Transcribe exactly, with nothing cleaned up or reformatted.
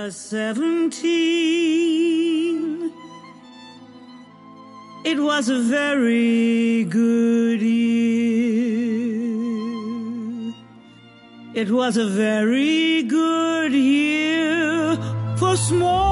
was seventeen. It was a very good year. It was a very good year for small